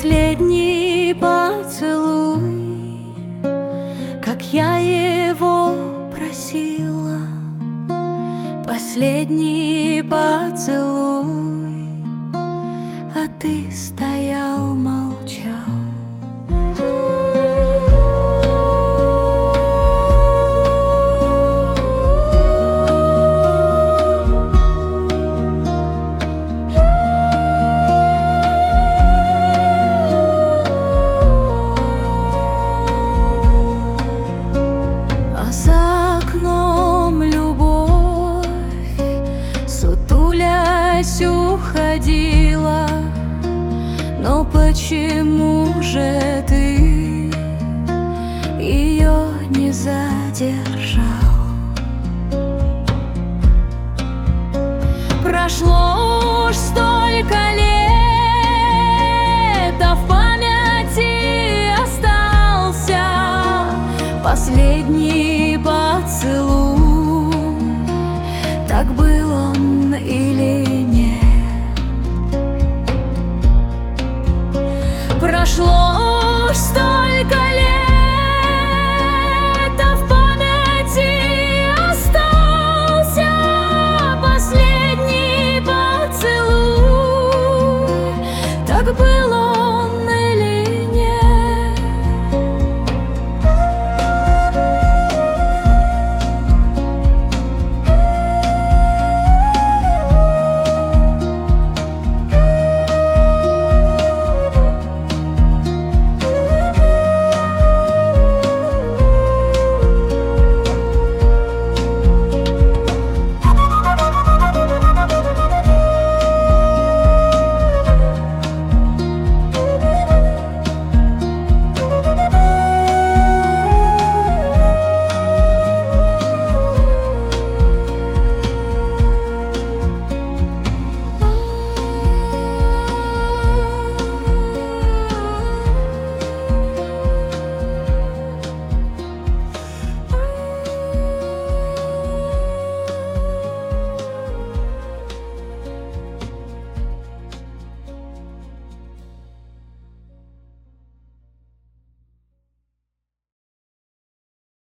Последний поцелуй, как я его просила. Последний поцелуй, а ты стоял, молчал. За окном любовь, сутулясь, уходила. Но почему же ты ее не задержал? Прошло уж столько лет, а в памяти остался последний поцелуй.